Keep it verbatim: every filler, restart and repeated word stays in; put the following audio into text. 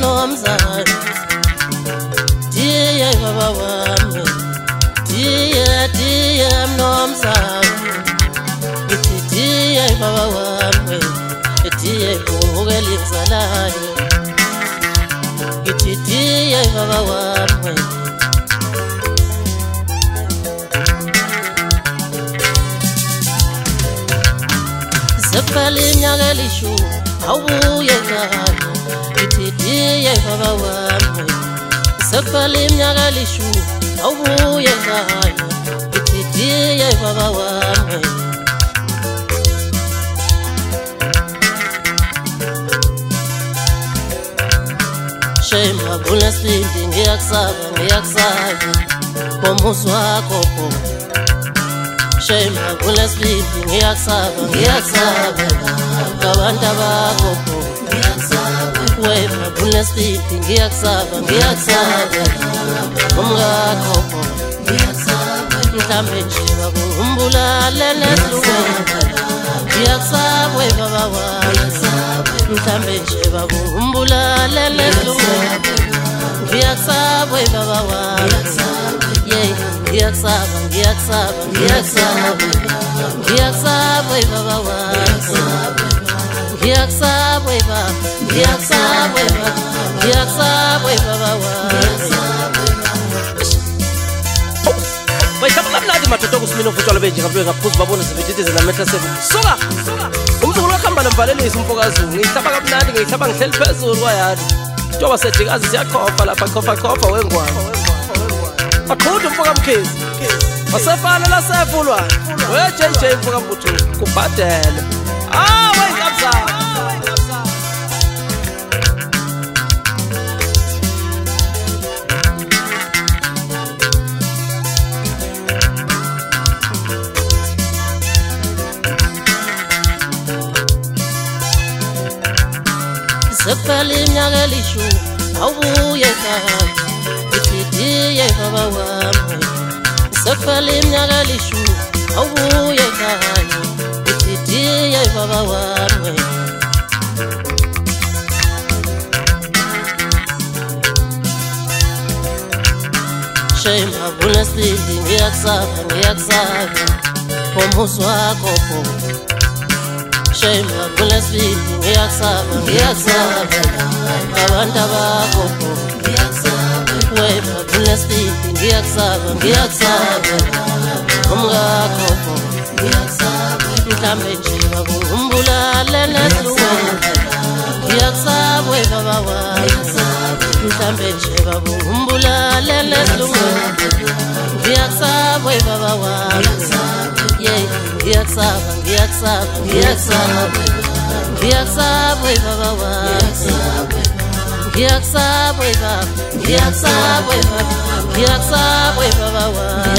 mnomzane diye baba wami diye diye mnomzane ngithi diye baba wami diye uvukela ingizalayo ngithi diye baba wami sefela iminyaka elishumi awubuye ekhaya ngithi diye baba wami sefela iminyaka elishumi awubuye ekhaya ngithi diye baba wami shema kunesindi ngiyakusaba ngiyakusaba ngomuzi wakho pho shema kunesindi ngiyakusaba ngiyakusaba ngabantu bakho pho wema kunesindi ngiyakusaba ngiyakusaba umngakho pho mhlambe nje bakumbulale nesilungela ngiyakusaba we baba wami mhlambe nje bakumbulale nesilungela ngiyakusaba we baba wami yeah ngiyakusaba ngiyakusaba ngiyakusaba ngiyakusaba we baba wami ngiyakusaba we baba ngiyakusaba we baba ngiyakusaba we baba wami Kamnadi madoda kusimina ufutshwala benje ngaphe ngaphuzu babona sivithize namehla seven suka umzukulu wakhamba lemvalelisa umfokazulu ngihlaba kamnandi ngihlaba ngihleli phezulu kwayani njoba sejikazi siyakhopha lapha khopha khopha wengwane aqhudwa umfoka mkhizi wasefana la sefulwa we J J umfoka mbuthu kubhadele ah wayingabuzana sefela iminyaka elishumi awubuye ekhaya ngithi diye baba wami sefela iminyaka elishumi awubuye ekhaya ngithi diye baba wami shema kunesindi ngiyakusaba ngiyakusaba ngomuzi wakho pho shema kunesindi ngiyakusaba ngiyakusaba abantu bakho pho wema kunesindi ngiyakusaba ngiyakusaba umngakho pho mhlambe nje bakumbulale nesilungela ngiyakusaba we baba wami mhlambe nje bakumbulale nesilungela ngiyakusaba we baba wami yeah ngiyakusaba ngiyakusaba ngiyakusaba ngiyakusaba we baba wami ngiyakusaba we baba ngiyakusaba we baba ngiyakusaba we baba wami